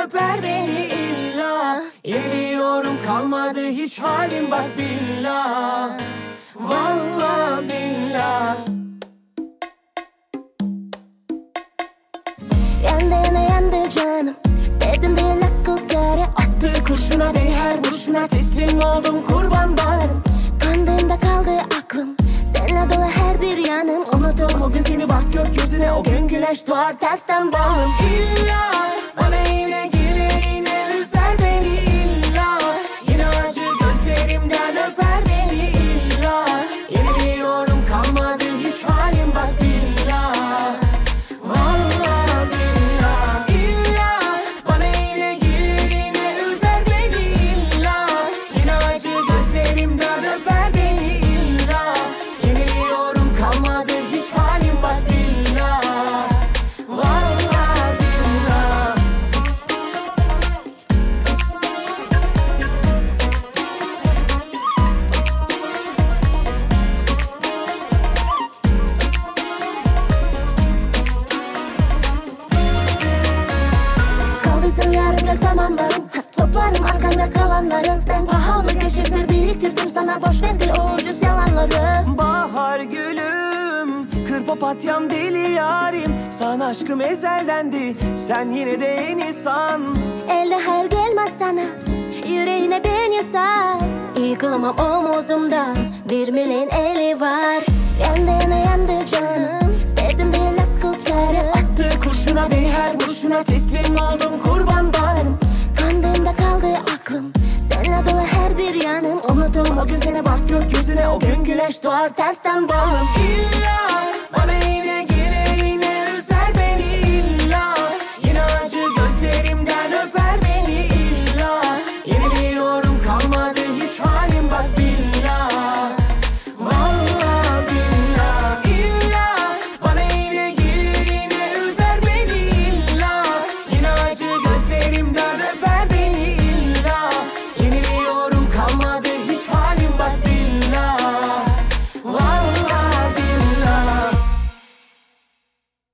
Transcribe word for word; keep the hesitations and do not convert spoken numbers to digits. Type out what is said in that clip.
öper beni illa. Yeniliyorum kalmadı hiç halim bak billah. Vallahi billah. Yandı yana yandı canım, sevdim diye akıl kârı. Attığı kurşuna beni her vuruşuna teslim oldum kurban bağrım. Kandığımda kaldı aklım, seninle dolu her bir yanım. Unuturum o gün seni bak gökyüzüne, o gün güneş doğar tersten bağım. İlla bana yine gelir yine üzer beni illa. Yine acı gözlerimden öper beni illa. Yeniliyorum kalmadı hiç halim bak billah. Vallahi billah. İlla bana yine gelir yine üzer beni illa. Yine acı gözlerimden öper beni illa. Yeniliyorum kalmadı hiç halim bak billah. Vallahi billah. Kaldıysın yarımda tamamlarım, ha, toplarım arkanda kalanları. Ben pahalı geçirdir biriktirdim sana, boş ver gül o ucuz yalanları. Bahar gülüm, kır papatyam deli yarim. Sana aşkım ezeldendi, sen yine de en san. Elde hayır gelmez sana, yüreğine ben yasar. Yıkılamam omuzumda, bir milyon eli var. Yandı yana yandı canım, sevdim diye akıl kârı. Attığı kurşuna beni her vuruşuna teslim oldum kurban bağrım. Kandığımda kaldı aklım, seninle dolu her bir yanım. Unuturum o gün seni bak gökyüzüne, o gün güneş doğar tersten bağım. İlla